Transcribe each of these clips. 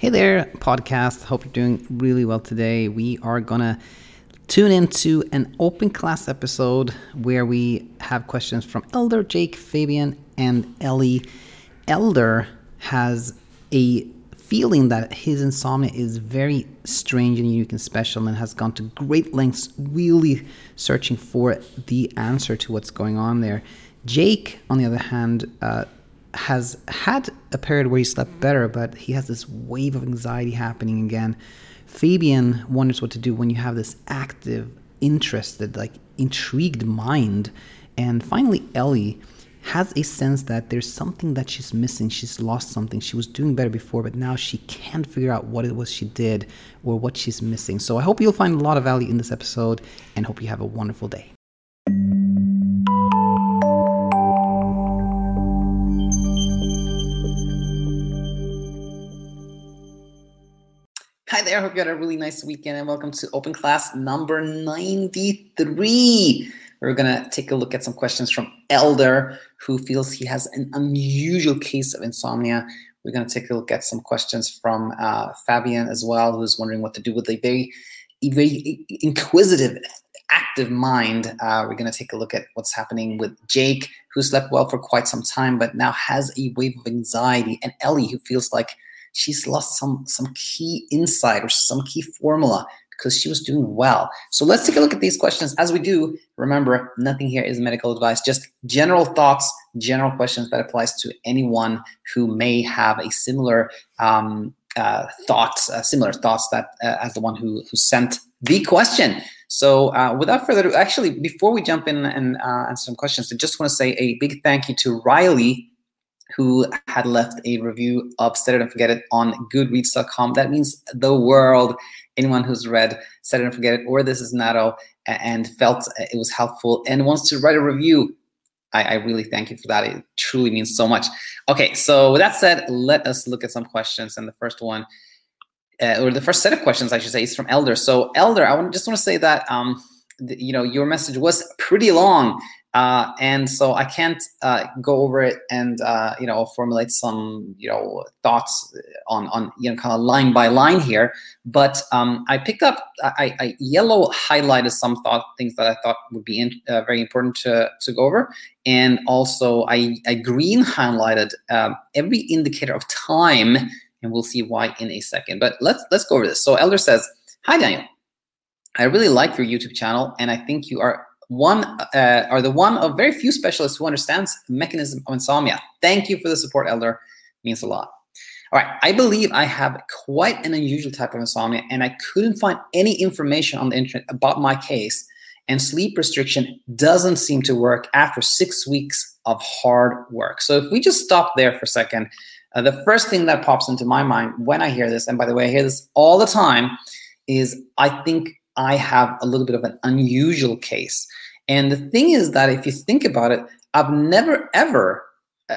Hey there, podcast. Hope you're doing really well today. We are gonna tune into an open class episode where we have questions from Elder, Jake, Fabian, and Ellie. Elder has a feeling that his insomnia is very strange and unique and special, and has gone to great lengths really searching for the answer to what's going on there. Jake, on the other hand, has had a period where he slept better, but he has this wave of anxiety happening again. Fabian wonders what to do when you have this active, interested, intrigued mind. And finally, Ellie has a sense that there's something that she's missing. She's lost something. She was doing better before, but now she can't figure out what it was she did or what she's missing. So I hope you'll find a lot of value in this episode and hope you have a wonderful day. Hi there, hope you had a really nice weekend and welcome to Open Class number 93. We're going to take a look at some questions from Elder, who feels he has an unusual case of insomnia. We're going to take a look at some questions from Fabian as well, who's wondering what to do with a very inquisitive, active mind. We're going to take a look at what's happening with Jake, who slept well for quite some time, but now has a wave of anxiety, and Ellie, who feels like she's lost some key insight or some key formula because she was doing well. So let's take a look at these questions. As we do, remember, nothing here is medical advice, just general thoughts, general questions that applies to anyone who may have a similar thoughts that as the one who sent the question. So without further ado, actually, before we jump in and answer some questions, I just want to say a big thank you to Riley, who had left a review of Set It and Forget It on Goodreads.com. That means the world. Anyone who's read Set It and Forget It or This Is Natto and felt it was helpful and wants to write a review, I really thank you for that. It truly means so much. Okay, so with that said, let us look at some questions. And the first one, or the first set of questions, I should say, is from Elder. So Elder, I just want to say that your message was pretty long. And so I can't go over it and formulate some thoughts on kind of line by line here. But I picked up, I yellow highlighted some things that I thought would be very important to go over, and also I green highlighted every indicator of time, and we'll see why in a second. But let's go over this. So Elder says, "Hi Daniel, I really like your YouTube channel, and I think you are the one of very few specialists who understands the mechanism of insomnia. Thank you for the support, Elder. It means a lot. All right, I believe I have quite an unusual type of insomnia, and I couldn't find any information on the internet about my case, and sleep restriction doesn't seem to work after 6 weeks of hard work." So if we just stop there for a second, the first thing that pops into my mind when I hear this, and by the way, I hear this all the time, is I think I have a little bit of an unusual case. And the thing is that if you think about it, I've never ever,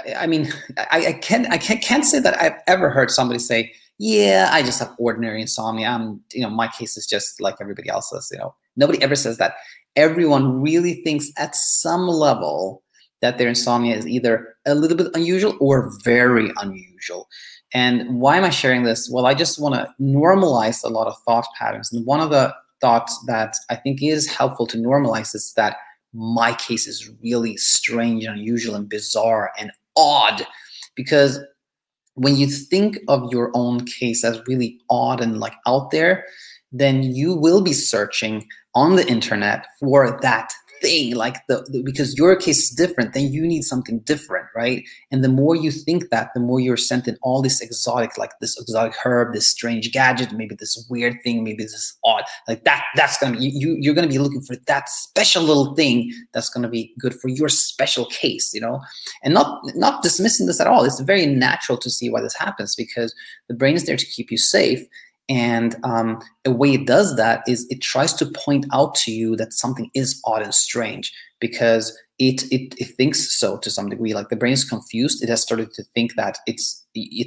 I can't say that I've ever heard somebody say, "Yeah, I just have ordinary insomnia. My case is just like everybody else's." Nobody ever says that. Everyone really thinks at some level that their insomnia is either a little bit unusual or very unusual. And why am I sharing this? Well, I just want to normalize a lot of thought patterns. And one of the thoughts that I think is helpful to normalize is that my case is really strange and unusual and bizarre and odd, because when you think of your own case as really odd and out there, then you will be searching on the internet for that thing, because your case is different, then you need something different, right? And the more you think that, the more you're sent in all this exotic herb, this strange gadget, maybe this weird thing, maybe this odd, that's gonna be, you're gonna be looking for that special little thing that's gonna be good for your special case, and not dismissing this at all. It's very natural to see why this happens, because the brain is there to keep you safe. And a way it does that is it tries to point out to you that something is odd and strange, because it thinks so to some degree. Like the brain is confused. It has started to think that it's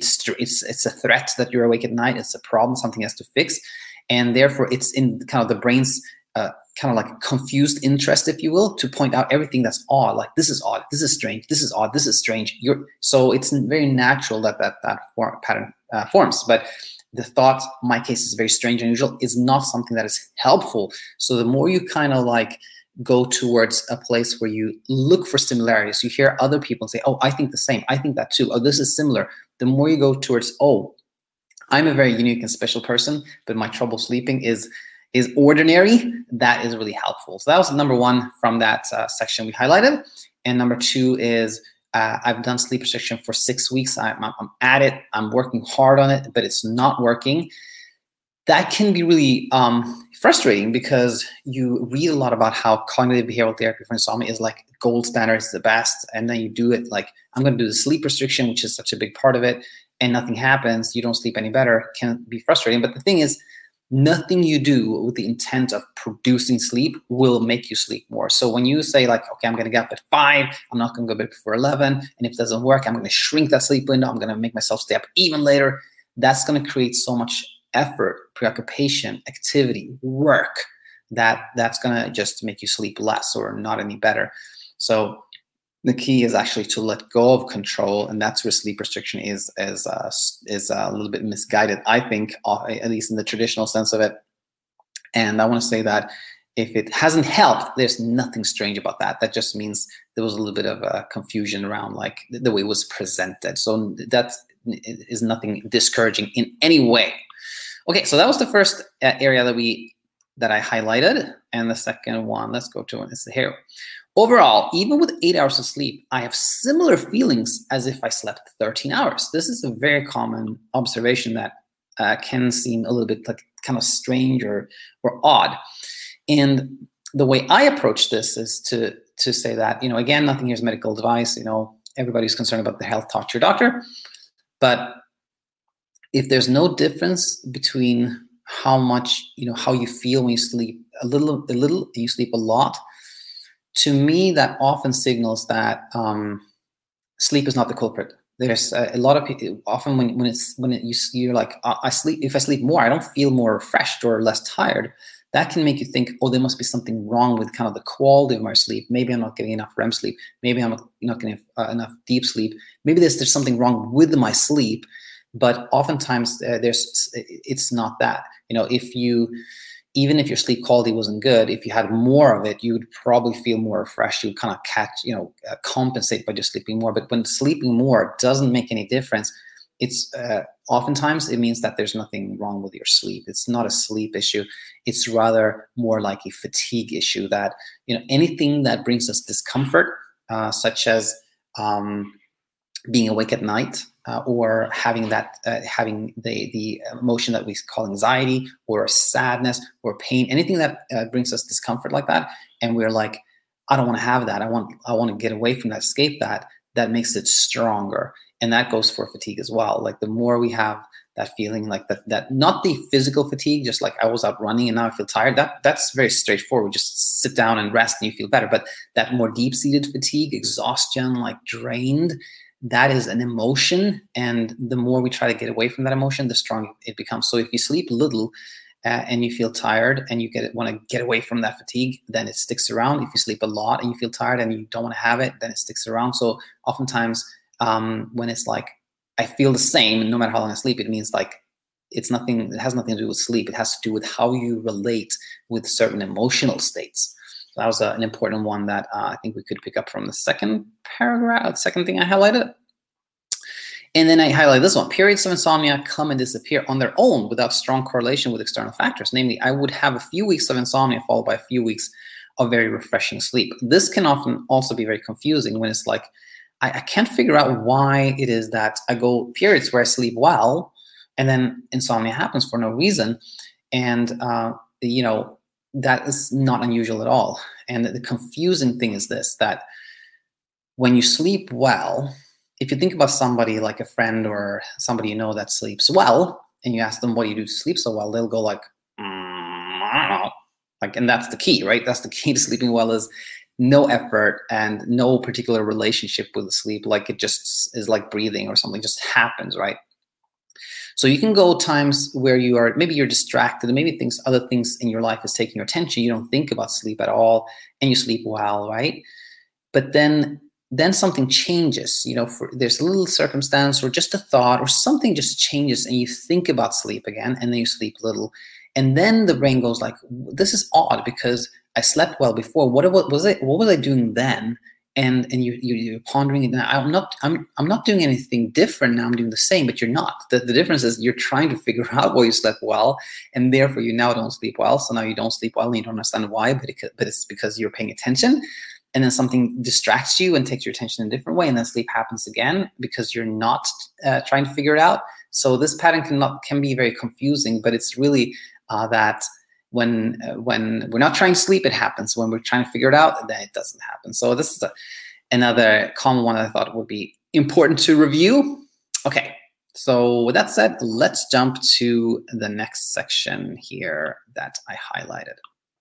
a threat that you're awake at night. It's a problem, something has to fix, and therefore it's in kind of the brain's kind of like confused interest, if you will, to point out everything that's odd. Like, this is odd, this is strange, this is odd, this is strange. So it's very natural that pattern forms. But the thought, my case is very strange and unusual, is not something that is helpful. So the more you kind of like go towards a place where you look for similarities, you hear other people say, oh, I think the same, I think that too, oh, this is similar. The more you go towards, oh, I'm a very unique and special person, but my trouble sleeping is ordinary, that is really helpful. So that was number one from that section we highlighted. And number two is I've done sleep restriction for 6 weeks. I'm at it. I'm working hard on it, but it's not working. That can be really frustrating because you read a lot about how cognitive behavioral therapy for insomnia is like gold standard, is the best. And then you do it like, I'm going to do the sleep restriction, which is such a big part of it, and nothing happens. You don't sleep any better. Can be frustrating. But the thing is, nothing you do with the intent of producing sleep will make you sleep more. So when you say like, okay, I'm going to get up at 5, I'm not going to go to bed before 11, and if it doesn't work, I'm going to shrink that sleep window, I'm going to make myself stay up even later, that's going to create so much effort, preoccupation, activity, work, that's going to just make you sleep less or not any better. So the key is actually to let go of control, and that's where sleep restriction is a little bit misguided, I think, at least in the traditional sense of it. And I want to say that if it hasn't helped, there's nothing strange about that. That just means there was a little bit of a confusion around like the way it was presented. So that is nothing discouraging in any way. Okay, so that was the first area that I highlighted, and the second one, let's go to it, is here. Overall, even with 8 hours of sleep, I have similar feelings as if I slept 13 hours. This is a very common observation that can seem a little bit like kind of strange or odd. And the way I approach this is to say that, again, nothing here is medical advice. Everybody's concerned about their health, talk to your doctor. But if there's no difference between how much, how you feel when you sleep a little, and you sleep a lot, to me, that often signals that sleep is not the culprit. There's a lot of people, often you're like, if I sleep more, I don't feel more refreshed or less tired. That can make you think, oh, there must be something wrong with kind of the quality of my sleep. Maybe I'm not getting enough REM sleep. Maybe I'm not getting enough deep sleep. Maybe there's something wrong with my sleep. But oftentimes it's not that. Even if your sleep quality wasn't good, if you had more of it, you would probably feel more refreshed. You would kind of compensate by just sleeping more. But when sleeping more doesn't make any difference, it's oftentimes it means that there's nothing wrong with your sleep. It's not a sleep issue. It's rather more like a fatigue issue, that anything that brings us discomfort, such as being awake at night, or having the emotion that we call anxiety or sadness or pain, anything that brings us discomfort like that, and we're like, I don't want to have that. I want to get away from that, escape that. That makes it stronger, and that goes for fatigue as well. Like the more we have that feeling, like that not the physical fatigue, just like I was out running and now I feel tired. That's very straightforward. Just sit down and rest and you feel better. But that more deep-seated fatigue, exhaustion, like drained, that is an emotion, and the more we try to get away from that emotion, the stronger it becomes. So if you sleep little and you feel tired and you want to get away from that fatigue, then it sticks around. If you sleep a lot and you feel tired and you don't want to have it, then it sticks around. So oftentimes when it's like, I feel the same no matter how long I sleep, it means like it has nothing to do with sleep. It has to do with how you relate with certain emotional states. That was an important one that I think we could pick up from the second paragraph, the second thing I highlighted. And then I highlight this one. Periods of insomnia come and disappear on their own without strong correlation with external factors. Namely, I would have a few weeks of insomnia followed by a few weeks of very refreshing sleep. This can often also be very confusing when it's like, I can't figure out why it is that I go periods where I sleep well and then insomnia happens for no reason. And, that is not unusual at all. And the confusing thing is this, that when you sleep well, if you think about somebody like a friend or somebody that sleeps well, and you ask them, what do you do to sleep so well? They'll go like, I don't know. Like, and that's the key, right? That's the key to sleeping well, is no effort and no particular relationship with the sleep. Like it just is like breathing or something, just happens, right? So you can go times where maybe you're distracted, and maybe other things in your life is taking your attention. You don't think about sleep at all, and you sleep well, right? But then then something changes, there's a little circumstance or just a thought or something just changes, and you think about sleep again, and then you sleep a little. And then the brain goes like, this is odd because I slept well before. What was I doing then? And you're pondering it now. I'm not doing anything different now. I'm doing the same, but you're not. The difference is you're trying to figure out why you slept well, and therefore you now don't sleep well. So now you don't sleep well, and you don't understand why, but it's because you're paying attention. And then something distracts you and takes your attention in a different way, and then sleep happens again because you're not trying to figure it out. So this pattern can be very confusing, but it's really that when we're not trying to sleep, it happens. When we're trying to figure it out, then it doesn't happen. So this is another common one that I thought would be important to review. Okay, so with that said, let's jump to the next section here that I highlighted.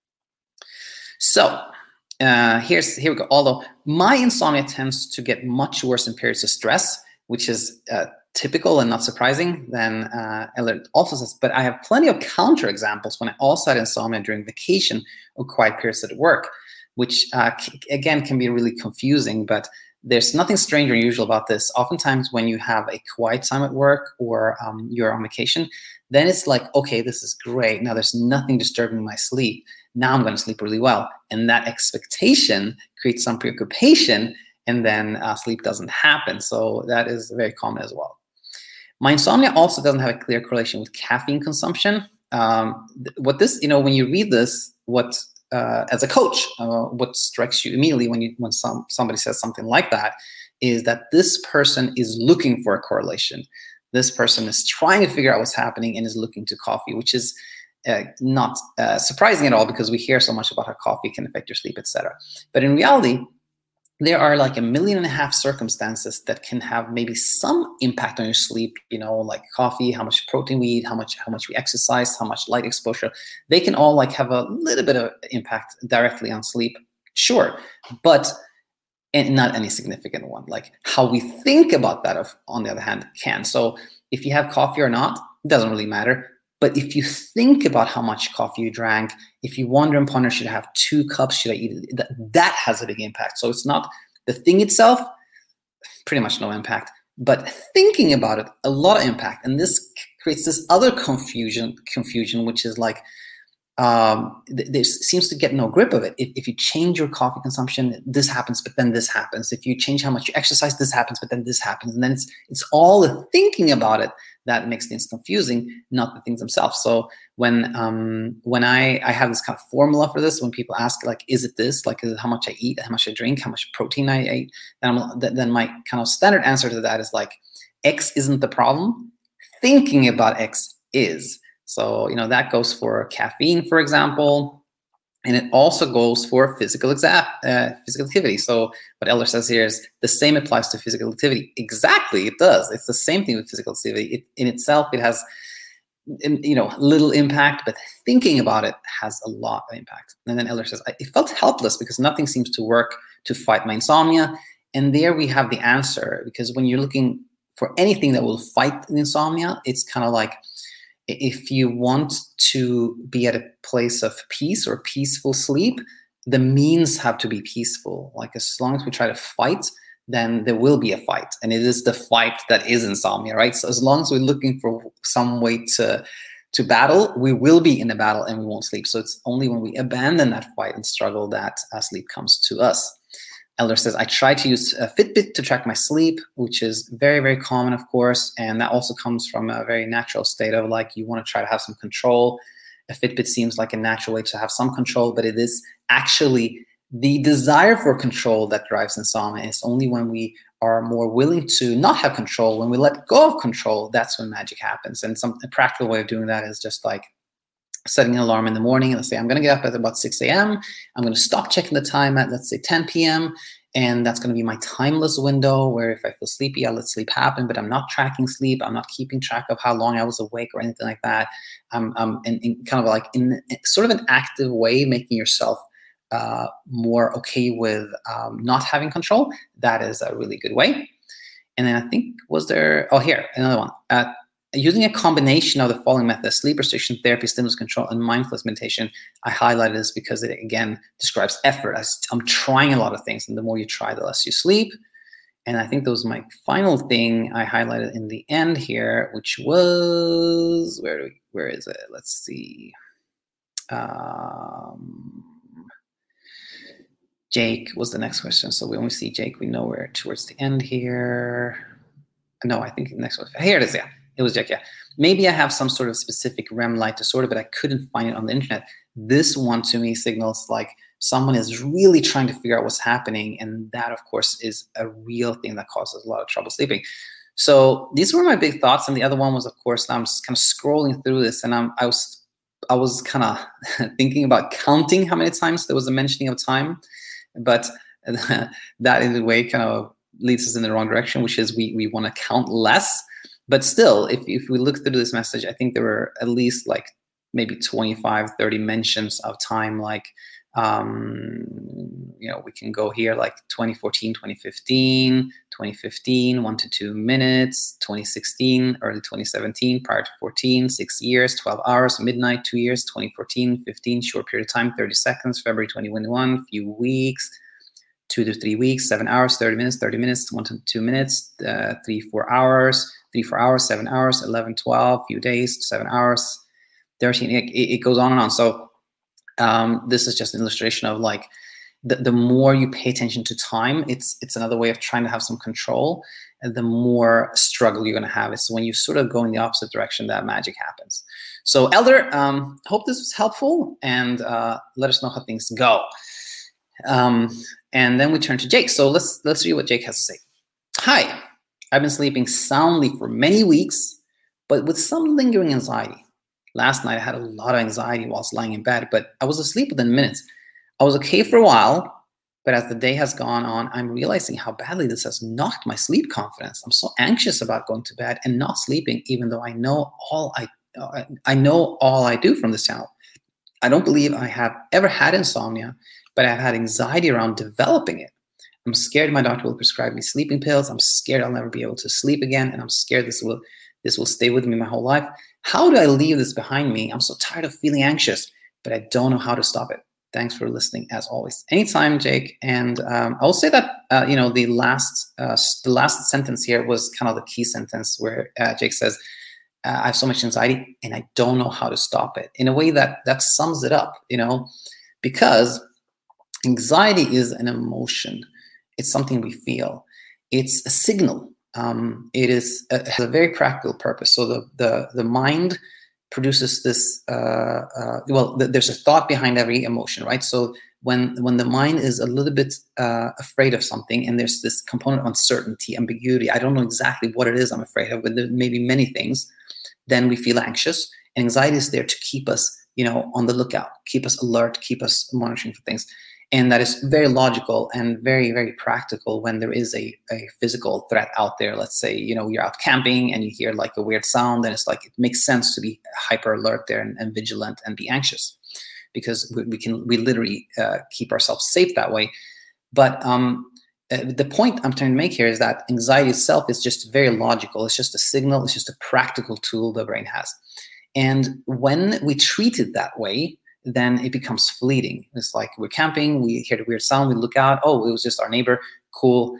So here we go. Although my insomnia tends to get much worse in periods of stress, which is typical and not surprising, then Eller also says, but I have plenty of counterexamples when I also had insomnia during vacation or quiet periods at work, which again can be really confusing, but there's nothing strange or unusual about this. Oftentimes when you have a quiet time at work or you're on vacation, then it's like, okay, this is great. Now there's nothing disturbing my sleep. Now I'm going to sleep really well. And that expectation creates some preoccupation, and then sleep doesn't happen. So that is very common as well. My insomnia also doesn't have a clear correlation with caffeine consumption. When you read this, as a coach, what strikes you immediately when somebody says something like that is that this person is looking for a correlation. This person is trying to figure out what's happening and is looking to coffee, which is not surprising at all because we hear so much about how coffee can affect your sleep, etc. But in reality, there are like 1.5 million circumstances that can have maybe some impact on your sleep, like coffee, how much protein we eat, how much we exercise, how much light exposure. They can all have a little bit of impact directly on sleep, sure, but and not any significant one. Like how we think about that, on the other hand, can. So if you have coffee or not, it doesn't really matter. But if you think about how much coffee you drank, if you wonder and ponder, should I have 2 cups? Should I eat it? That has a big impact. So it's not the thing itself, pretty much no impact. But thinking about it, a lot of impact. And this creates this other confusion, which is like, there seems to get no grip of it. If you change your coffee consumption, this happens, but then this happens. If you change how much you exercise, this happens, but then this happens. And then it's all the thinking about it that makes things confusing, not the things themselves. So when I have this kind of formula for this, when people ask like, is it this? Like, is it how much I eat, how much I drink, how much protein I eat? Then my kind of standard answer to that is like, X isn't the problem. Thinking about X is. So, that goes for caffeine, for example, and it also goes for physical activity. So what Eller says here is the same applies to physical activity. Exactly, it does. It's the same thing with physical activity. In itself, it has, little impact, but thinking about it has a lot of impact. And then Eller says, it felt helpless because nothing seems to work to fight my insomnia. And there we have the answer, because when you're looking for anything that will fight insomnia, it's kind of like, if you want to be at a place of peace or peaceful sleep, the means have to be peaceful. Like as long as we try to fight, then there will be a fight. And it is the fight that is insomnia, right? So as long as we're looking for some way to battle, we will be in a battle and we won't sleep. So it's only when we abandon that fight and struggle that sleep comes to us. Eller says, I try to use a Fitbit to track my sleep, which is very, very common, of course. And that also comes from a very natural state of like, you want to try to have some control. A Fitbit seems like a natural way to have some control, but it is actually the desire for control that drives insomnia. It's only when we are more willing to not have control, when we let go of control, that's when magic happens. And a practical way of doing that is just like setting an alarm in the morning and let's say I'm going to get up at about 6 a.m. I'm going to stop checking the time at, let's say, 10 p.m. And that's going to be my timeless window where if I feel sleepy, I'll let sleep happen, but I'm not tracking sleep. I'm not keeping track of how long I was awake or anything like that. I'm in kind of like in sort of an active way, making yourself more okay with not having control. That is a really good way. And then I think, here, another one. using a combination of the following methods: sleep restriction therapy, stimulus control, and mindfulness meditation. I highlighted this because it, again, describes effort. I'm trying a lot of things, and the more you try, the less you sleep. And I think that was my final thing I highlighted in the end here, which was, where is it? Let's see. Jake was the next question. So we only see Jake. We know we're towards the end here. No, I think the next one. Here it is. Yeah, it was Jake. Yeah. Maybe I have some sort of specific REM light disorder, but I couldn't find it on the internet. This one to me signals like someone is really trying to figure out what's happening. And that, of course, is a real thing that causes a lot of trouble sleeping. So these were my big thoughts. And the other one was, of course, I'm just kind of scrolling through this, and I was kind of thinking about counting how many times there was a mentioning of time, but that in a way kind of leads us in the wrong direction, which is we want to count less. But still, if we look through this message, I think there were at least like maybe 25, 30 mentions of time. Like, we can go here like 2014, 2015, 2015, 1 to 2 minutes, 2016, early 2017, prior to 14, 6 years, 12 hours, midnight, 2 years, 2014, 15, short period of time, 30 seconds, February 2021, few weeks, 2 to 3 weeks, 7 hours, 30 minutes, 1 to 2 minutes, 3, 4 hours, 7 hours, 11, 12, few days, 7 hours, 13, it goes on and on. So this is just an illustration of like, the more you pay attention to time, it's another way of trying to have some control, and the more struggle you're going to have. It's when you sort of go in the opposite direction that magic happens. So Elder, hope this was helpful, and let us know how things go. And then we turn to Jake. So let's read what Jake has to say. Hi, I've been sleeping soundly for many weeks, but with some lingering anxiety. Last night I had a lot of anxiety whilst lying in bed, but I was asleep within minutes. I was okay for a while, but as the day has gone on, I'm realizing how badly this has knocked my sleep confidence. I'm so anxious about going to bed and not sleeping, even though I know all I do from this channel. I don't believe I have ever had insomnia, but I've had anxiety around developing it. I'm scared my doctor will prescribe me sleeping pills. I'm scared I'll never be able to sleep again, and I'm scared this will stay with me my whole life. How do I leave this behind me? I'm so tired of feeling anxious, but I don't know how to stop it. Thanks for listening, as always. Anytime, Jake. And I'll say that the last sentence here was kind of the key sentence, where Jake says, "I have so much anxiety, and I don't know how to stop it." In a way that sums it up, because anxiety is an emotion. It's something we feel. It's a signal. It has a very practical purpose. So the mind produces this. There's a thought behind every emotion, right? So when the mind is a little bit afraid of something, and there's this component of uncertainty, ambiguity, I don't know exactly what it is I'm afraid of, but there may be many things, then we feel anxious. And anxiety is there to keep us, on the lookout, keep us alert, keep us monitoring for things. And that is very logical and very, very practical when there is a physical threat out there. Let's say, you're out camping and you hear like a weird sound, and it's like, it makes sense to be hyper alert there and vigilant and be anxious, because we literally keep ourselves safe that way. But the point I'm trying to make here is that anxiety itself is just very logical. It's just a signal. It's just a practical tool the brain has. And when we treat it that way, then it becomes fleeting. It's like we're camping, we hear the weird sound, we look out, oh, it was just our neighbor, cool.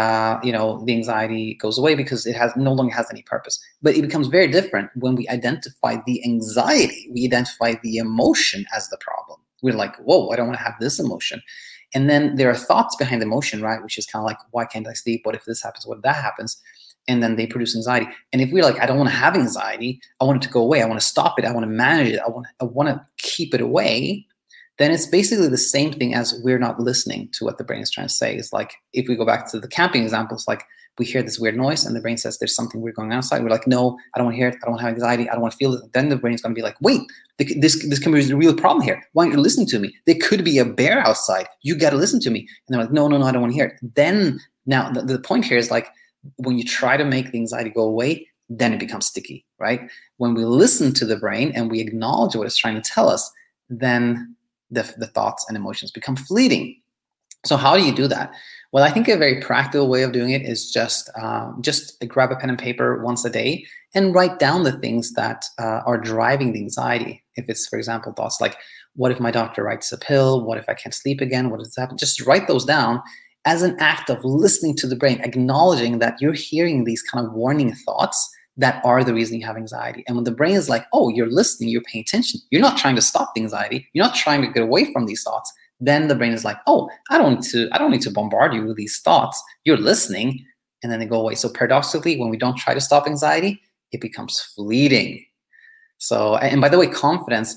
The anxiety goes away because it no longer has any purpose. But it becomes very different when we identify the anxiety, we identify the emotion as the problem. We're like, whoa, I don't want to have this emotion. And then there are thoughts behind the emotion, right? Which is kind of like, why can't I sleep? What if this happens? What if that happens? And then they produce anxiety. And if we're like, I don't want to have anxiety, I want it to go away, I want to stop it, I want to manage it, I want to keep it away, then it's basically the same thing as we're not listening to what the brain is trying to say. It's like, if we go back to the camping example, it's like we hear this weird noise and the brain says there's something weird going on outside. We're like, no, I don't want to hear it, I don't want to have anxiety, I don't want to feel it. Then the brain's going to be like, wait, this can be a real problem here. Why aren't you listening to me? There could be a bear outside. You got to listen to me. And they're like, no, I don't want to hear it. Then now the point here is like, when you try to make the anxiety go away, then it becomes sticky, right? When we listen to the brain and we acknowledge what it's trying to tell us, then the thoughts and emotions become fleeting. So how do you do that? Well, I think a very practical way of doing it is just grab a pen and paper once a day and write down the things that are driving the anxiety. If it's, for example, thoughts like, what if my doctor writes a pill? What if I can't sleep again? What does happen? Just write those down as an act of listening to the brain, acknowledging that you're hearing these kind of warning thoughts that are the reason you have anxiety. And when the brain is like, oh, you're listening, you're paying attention, you're not trying to stop the anxiety, you're not trying to get away from these thoughts, then the brain is like, oh, I don't need to bombard you with these thoughts. You're listening, and then they go away. So paradoxically, when we don't try to stop anxiety, it becomes fleeting. So, and by the way, confidence,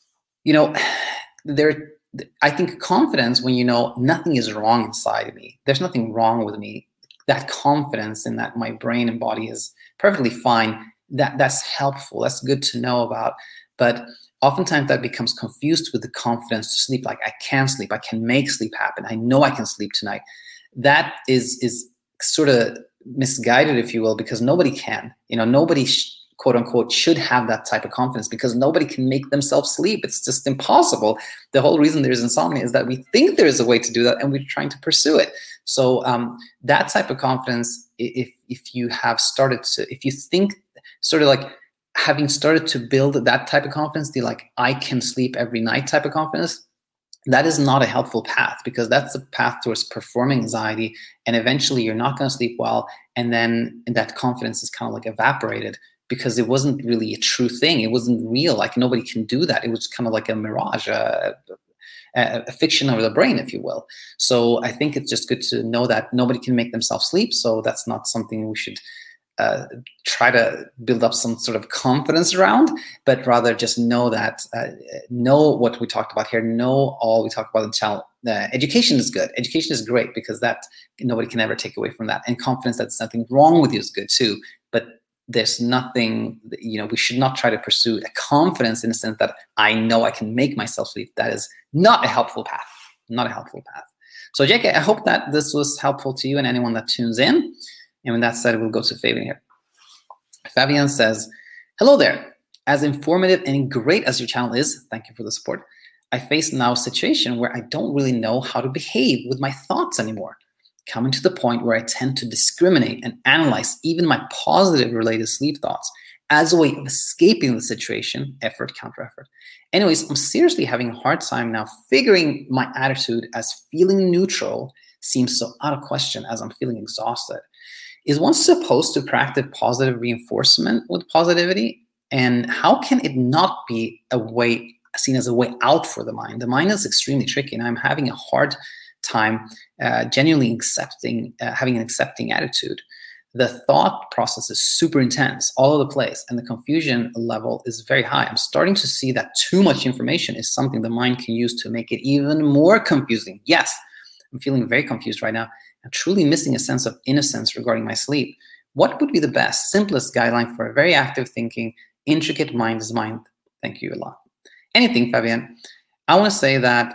I think confidence, when you know nothing is wrong inside of me, there's nothing wrong with me, that confidence in that my brain and body is perfectly fine, that's helpful. That's good to know about. But oftentimes that becomes confused with the confidence to sleep. Like, I can sleep, I can make sleep happen, I know I can sleep tonight. That is sort of misguided, if you will, because nobody can. Nobody quote unquote should have that type of confidence, because nobody can make themselves sleep. It's just impossible. The whole reason there's insomnia is that we think there is a way to do that, and we're trying to pursue it. So that type of confidence, if you think sort of like having started to build that type of confidence, the like, I can sleep every night type of confidence, that is not a helpful path, because that's a path towards performing anxiety, and eventually you're not going to sleep well, and then that confidence is kind of like evaporated, because it wasn't really a true thing. It wasn't real. Like, nobody can do that. It was kind of like a mirage, a fiction of the brain, if you will. So I think it's just good to know that nobody can make themselves sleep. So that's not something we should try to build up some sort of confidence around, but rather just know that, know what we talked about here, know all we talked about in the channel. Education is good. Education is great, because that nobody can ever take away from that. And confidence that there's nothing wrong with you is good too. But there's nothing, we should not try to pursue a confidence in the sense that I know I can make myself sleep. That is not a helpful path, not a helpful path. So Jake, I hope that this was helpful to you and anyone that tunes in. And with that said, we'll go to Fabian here. Fabian says, hello there. As informative and great as your channel is, thank you for the support, I face now a situation where I don't really know how to behave with my thoughts anymore. Coming to the point where I tend to discriminate and analyze even my positive related sleep thoughts as a way of escaping the situation, effort, counter effort. Anyways, I'm seriously having a hard time now figuring my attitude, as feeling neutral seems so out of question as I'm feeling exhausted. Is one supposed to practice positive reinforcement with positivity? And how can it not be seen as a way out for the mind? The mind is extremely tricky, and I'm having a hard time genuinely having an accepting attitude. The thought process is super intense all over the place, and the confusion level is very high. I'm starting to see that too much information is something the mind can use to make it even more confusing. Yes, I'm feeling very confused right now. I'm truly missing a sense of innocence regarding my sleep. What would be the best, simplest guideline for a very active thinking, intricate mind's mind? Thank you a lot. Anything, Fabian. I want to say that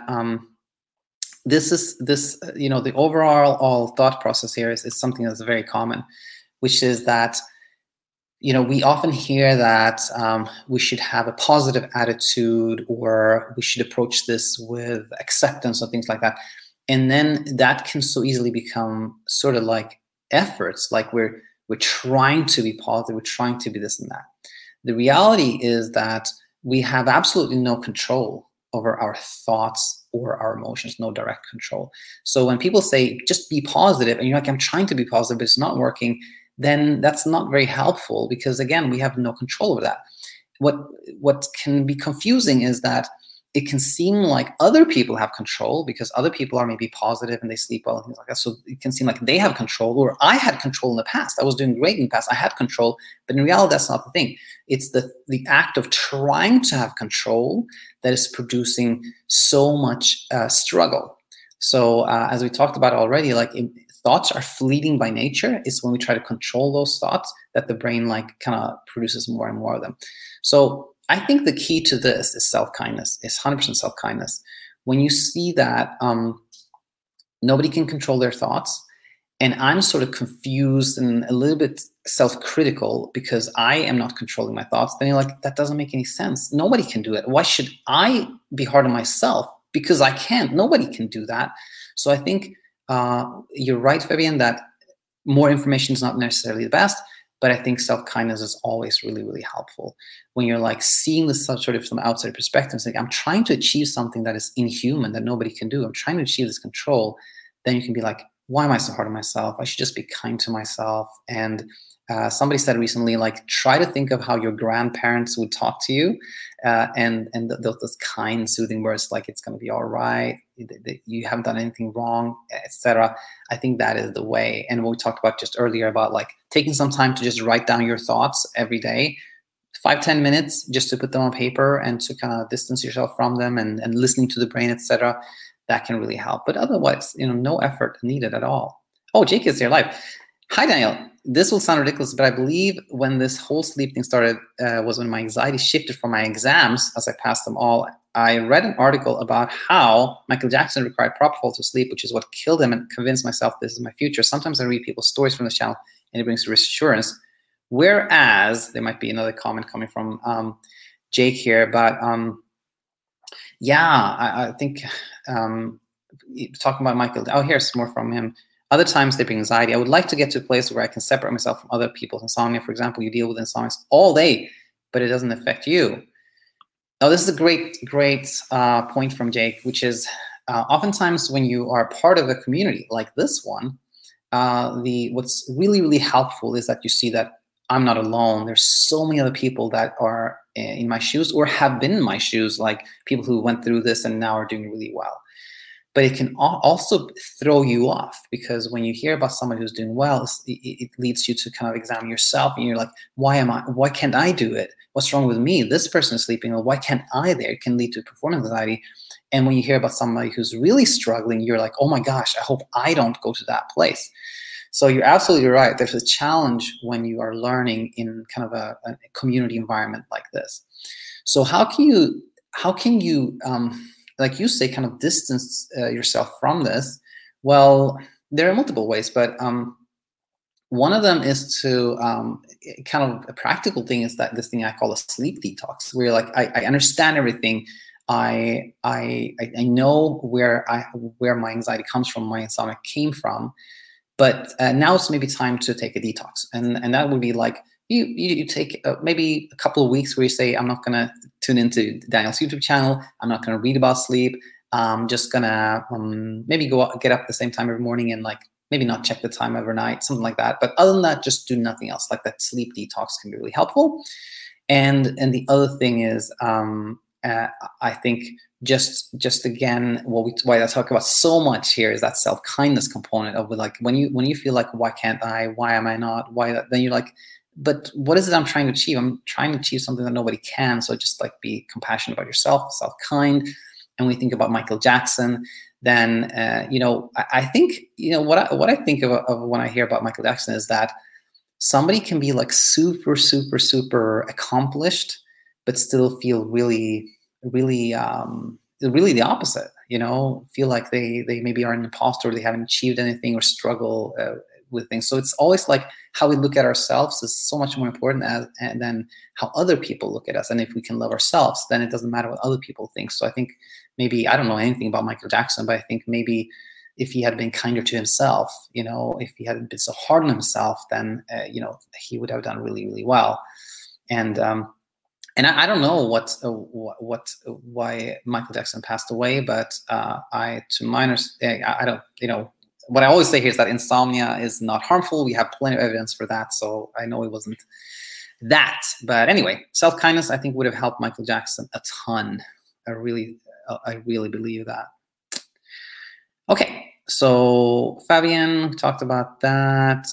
the overall thought process here is something that's very common, which is that, we often hear that we should have a positive attitude, or we should approach this with acceptance or things like that. And then that can so easily become sort of like efforts, like we're trying to be positive, we're trying to be this and that. The reality is that we have absolutely no control over our thoughts or our emotions, no direct control. So when people say, just be positive, and you're like, I'm trying to be positive, but it's not working, then that's not very helpful, because again, we have no control over that. What can be confusing is that it can seem like other people have control, because other people are maybe positive and they sleep well and things like that. So it can seem like they have control, or I had control in the past. I was doing great in the past. I had control, but in reality, that's not the thing. It's the act of trying to have control that is producing so much struggle. So as we talked about already, thoughts are fleeting by nature. It's when we try to control those thoughts that the brain kind of produces more and more of them. So I think the key to this is self-kindness, is 100% self-kindness. When you see that nobody can control their thoughts, and I'm sort of confused and a little bit self-critical because I am not controlling my thoughts, then you're like, that doesn't make any sense. Nobody can do it. Why should I be hard on myself? Because I can't. Nobody can do that. So I think you're right, Fabian, that more information is not necessarily the best. But I think self-kindness is always really, really helpful when you're like seeing this sort of from outside perspective. It's like, I'm trying to achieve something that is inhuman that nobody can do. I'm trying to achieve this control. Then you can be like, why am I so hard on myself? I should just be kind to myself. And somebody said recently, like, try to think of how your grandparents would talk to you, and those kind, soothing words like it's going to be all right, you haven't done anything wrong, etc. I think that is the way. And what we talked about just earlier about like taking some time to just write down your thoughts every day, 5-10 minutes, just to put them on paper and to kind of distance yourself from them, and listening to the brain, etc. That can really help. But otherwise, no effort needed at all. Oh, Jake is here live. Hi, Daniel. This will sound ridiculous, but I believe when this whole sleep thing started was when my anxiety shifted from my exams as I passed them all. I read an article about how Michael Jackson required propofol to sleep, which is what killed him, and convinced myself this is my future. Sometimes I read people's stories from this channel, and it brings reassurance. Whereas, there might be another comment coming from Jake here, but yeah, I think talking about Michael, oh, here's more from him. Other times they bring anxiety. I would like to get to a place where I can separate myself from other people's insomnia. For example, you deal with insomnia all day, but it doesn't affect you. Now, this is a great point from Jake, which is oftentimes when you are part of a community like this one, what's really, really helpful is that you see that I'm not alone. There's so many other people that are in my shoes or have been in my shoes, like people who went through this and now are doing really well. But it can also throw you off, because when you hear about someone who's doing well, it leads you to kind of examine yourself, and you're like, why can't I do it? What's wrong with me? This person is sleeping, well, why can't I there? It can lead to performance anxiety. And when you hear about somebody who's really struggling, you're like, oh my gosh, I hope I don't go to that place. So you're absolutely right. There's a challenge when you are learning in kind of a community environment like this. So how can you like you say, kind of distance yourself from this? Well, there are multiple ways, but one of them is to kind of a practical thing is that this thing I call a sleep detox, where like I understand everything. I know where my anxiety comes from, my insomnia came from, but now it's maybe time to take a detox, and that would be like you take maybe a couple of weeks where you say, I'm not going to tune into Daniel's YouTube channel. I'm not going to read about sleep. I'm just going to maybe get up at the same time every morning and like maybe not check the time overnight, something like that. But other than that, just do nothing else. Like that sleep detox can be really helpful. And the other thing is, I think just again, why I talk about so much here is that self-kindness component of like when you feel like, why can't I? Why am I not? Then you're like, but what is it I'm trying to achieve? I'm trying to achieve something that nobody can. So just like be compassionate about yourself, self-kind. And we think about Michael Jackson, then I think what I think of when I hear about Michael Jackson is that somebody can be like super, super, super accomplished, but still feel really, really, really the opposite. Feel like they maybe are an imposter, or they haven't achieved anything, or struggle with things. So it's always like how we look at ourselves is so much more important than how other people look at us. And if we can love ourselves, then it doesn't matter what other people think. So I think maybe, I don't know anything about Michael Jackson, but I think maybe if he had been kinder to himself, if he hadn't been so hard on himself, then he would have done really, really well. And I don't know why Michael Jackson passed away, but to my understanding, I don't, what I always say here is that insomnia is not harmful. We have plenty of evidence for that. So I know it wasn't that. But anyway, self-kindness, I think, would have helped Michael Jackson a ton. I really believe that. Okay, so Fabian talked about that.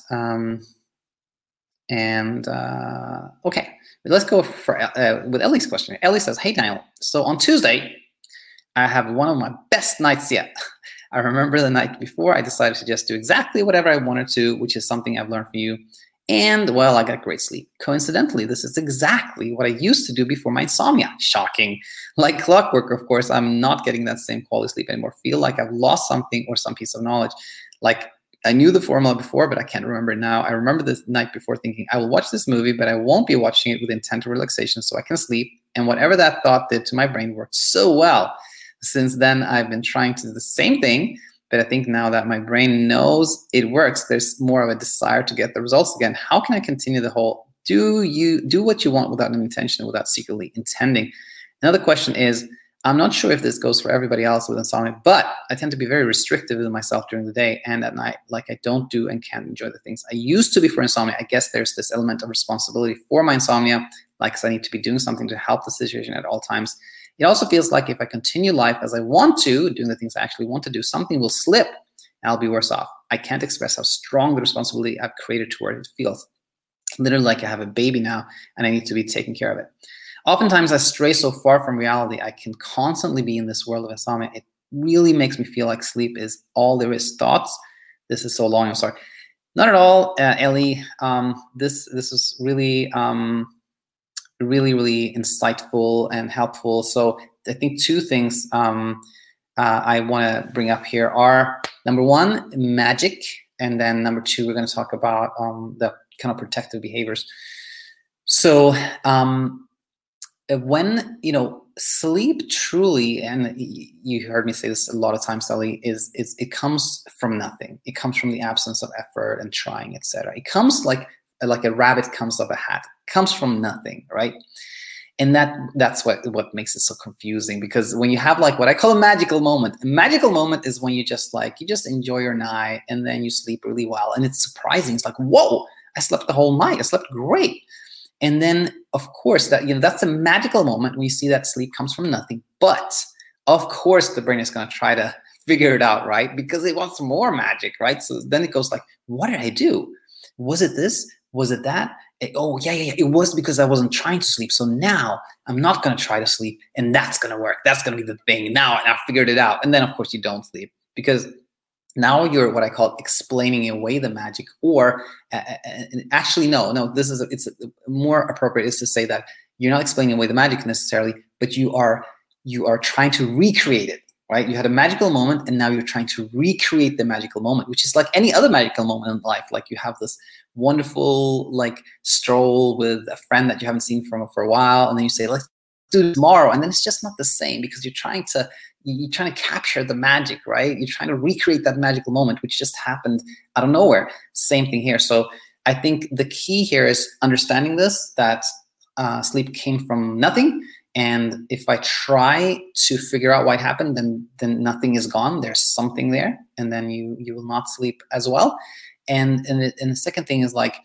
Okay, let's go with Ellie's question. Ellie says, hey, Daniel. So on Tuesday, I have one of my best nights yet. I remember the night before, I decided to just do exactly whatever I wanted to, which is something I've learned from you. And, well, I got great sleep. Coincidentally, this is exactly what I used to do before my insomnia. Shocking. Like clockwork, of course, I'm not getting that same quality sleep anymore. Feel like I've lost something or some piece of knowledge. Like I knew the formula before, but I can't remember it now. I remember this night before thinking, I will watch this movie, but I won't be watching it with intent or relaxation so I can sleep. And whatever that thought did to my brain worked so well. Since then, I've been trying to do the same thing, but I think now that my brain knows it works, there's more of a desire to get the results again. How can I continue the whole do what you want without an intention, without secretly intending? Another question is, I'm not sure if this goes for everybody else with insomnia, but I tend to be very restrictive with myself during the day and at night. Like, I don't do and can't enjoy the things I used to be for insomnia. I guess there's this element of responsibility for my insomnia, like, 'cause I need to be doing something to help the situation at all times. It also feels like if I continue life as I want to, doing the things I actually want to do, something will slip and I'll be worse off. I can't express how strong the responsibility I've created toward it feels. Literally like I have a baby now and I need to be taking care of it. Oftentimes I stray so far from reality, I can constantly be in this world of insomnia. It really makes me feel like sleep is all there is. Thoughts? This is so long, I'm sorry. Not at all, Ellie. This is really, really insightful and helpful. So I think two things I want to bring up here are, number one, magic, and then number two, we're going to talk about the kind of protective behaviors. So when, sleep truly, and you heard me say this a lot of times, Sally, is it comes from nothing. It comes from the absence of effort and trying, etc. It comes like a rabbit comes off a hat. It comes from nothing, right? And that's what makes it so confusing, because when you have like what I call a magical moment is when you just enjoy your night and then you sleep really well, and it's surprising. It's like, whoa, I slept the whole night. I slept great. And then, of course, that's a magical moment when you see that sleep comes from nothing. But of course, the brain is going to try to figure it out, right? Because it wants more magic, right? So then it goes like, what did I do? Was it this? Was it that? Oh, yeah. It was because I wasn't trying to sleep. So now I'm not going to try to sleep, and that's going to work. That's going to be the thing. Now I figured it out. And then, of course, you don't sleep, because now you're what I call explaining away the magic, or actually, no, it's more appropriate is to say that you're not explaining away the magic necessarily, but you are trying to recreate it, right? You had a magical moment and now you're trying to recreate the magical moment, which is like any other magical moment in life. Like you have this wonderful like stroll with a friend that you haven't seen for a while, and then you say, let's do it tomorrow, and then it's just not the same because you're trying to capture the magic, right? You're trying to recreate that magical moment, which just happened out of nowhere. Same thing here. So I think the key here is understanding this, that sleep came from nothing. And if I try to figure out why it happened, then nothing is gone. There's something there, and then you will not sleep as well. And the second thing is like,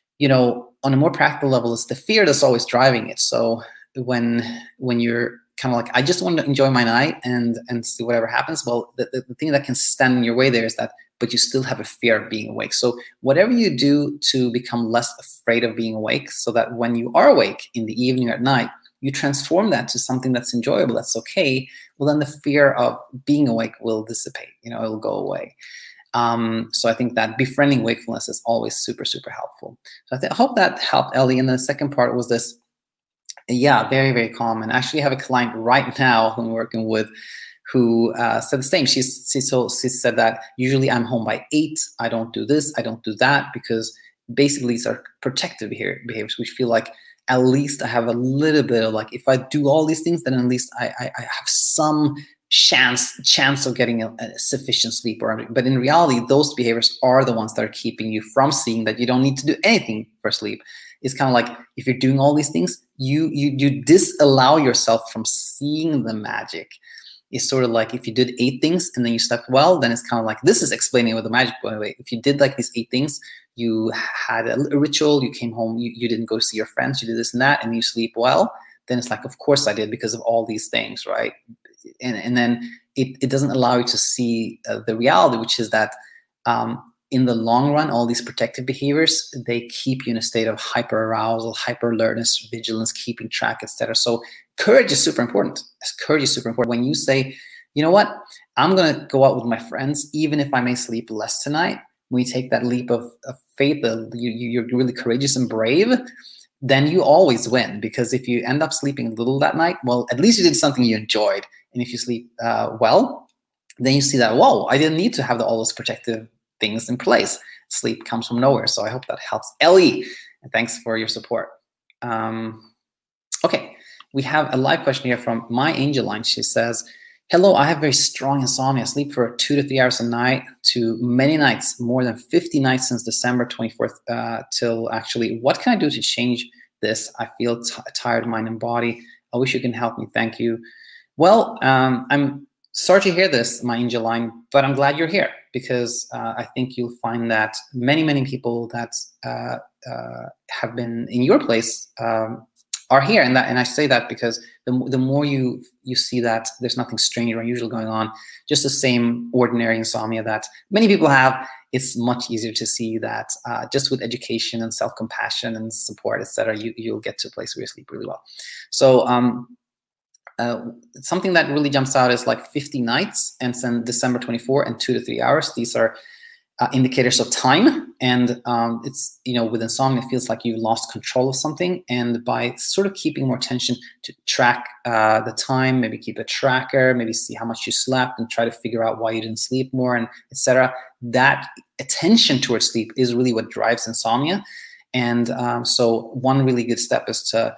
on a more practical level, is the fear that's always driving it. So when you're kind of like, I just want to enjoy my night and see whatever happens. Well, the thing that can stand in your way there is that, but you still have a fear of being awake. So whatever you do to become less afraid of being awake, so that when you are awake in the evening or at night, you transform that to something that's enjoyable, that's okay, well, then the fear of being awake will dissipate, it'll go away. So I think that befriending wakefulness is always super, super helpful. So I hope that helped, Ellie. And the second part was this, yeah, very, very common. I actually have a client right now who I'm working with who said the same. She said that usually I'm home by 8. I don't do this, I don't do that, because basically these are protective behaviors, which feel like at least I have a little bit of like, if I do all these things, then at least I have some chance of getting a sufficient sleep. But in reality, those behaviors are the ones that are keeping you from seeing that you don't need to do anything for sleep. It's kind of like, if you're doing all these things, you disallow yourself from seeing the magic. It's sort of like if you did 8 things and then you slept well, then it's kind of like, this is explaining what the magic went away. If you did like these 8 things, you had a ritual, you came home, you didn't go see your friends, you did this and that, and you sleep well, then it's like, of course I did, because of all these things, right? And then it doesn't allow you to see the reality, which is that in the long run, all these protective behaviors, they keep you in a state of hyper arousal, hyper alertness, vigilance, keeping track, etc. So courage is super important. Courage is super important. When you say, you know what, I'm going to go out with my friends, even if I may sleep less tonight, when you take that leap of faith, you're really courageous and brave, then you always win. Because if you end up sleeping little that night, well, at least you did something you enjoyed. And if you sleep well, then you see that, whoa, I didn't need to have all those protective things in place. Sleep comes from nowhere. So I hope that helps. Ellie, and thanks for your support. Okay, we have a live question here from My Angel Line. She says, Hello, I have very strong insomnia. I sleep for 2 to 3 hours a night to many nights, more than 50 nights since December 24th till actually. What can I do to change this? I feel tired, mind and body. I wish you can help me. Thank you. Well, I'm sorry to hear this, my angel line, but I'm glad you're here because I think you'll find that many, many people that have been in your place are here, and I say that because the more you see that there's nothing strange or unusual going on, just the same ordinary insomnia that many people have, it's much easier to see that just with education and self-compassion and support, etc., you'll get to a place where you sleep really well. So something that really jumps out is like 50 nights and then December 24 and 2 to 3 hours. These are indicators of time, and it's, with insomnia, it feels like you've lost control of something, and by sort of keeping more attention to track the time, maybe keep a tracker, maybe see how much you slept and try to figure out why you didn't sleep more, and etc. That attention towards sleep is really what drives insomnia. And so one really good step is to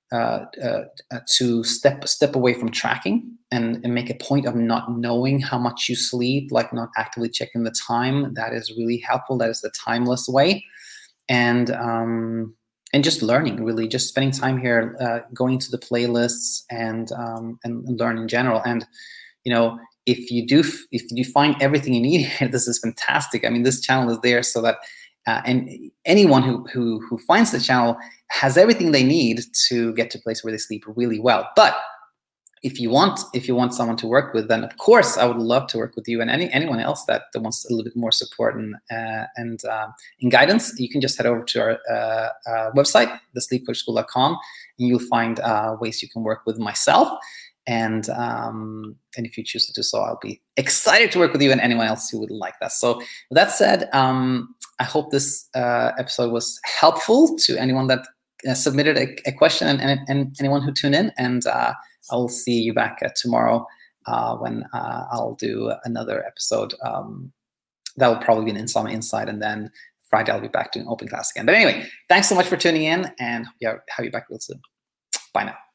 step away from tracking and make a point of not knowing how much you sleep, like not actively checking the time. That is really helpful. That is the timeless way. And just learning, really just spending time here, going to the playlists and learn in general. And if you find everything you need here, this is fantastic. I mean, this channel is there so that and anyone who finds the channel has everything they need to get to a place where they sleep really well. But if you want someone to work with, then of course I would love to work with you and anyone else that wants a little bit more support and guidance. You can just head over to our website, thesleepcoachschool.com, and you'll find ways you can work with myself. And if you choose to do so, I'll be excited to work with you and anyone else who would like that. So with that said, I hope this episode was helpful to anyone that submitted a question and anyone who tuned in. And I'll see you back tomorrow when I'll do another episode. That will probably be an Insomnia Insight, and then Friday I'll be back doing open class again. But anyway, thanks so much for tuning in, and have you back real soon. Bye now.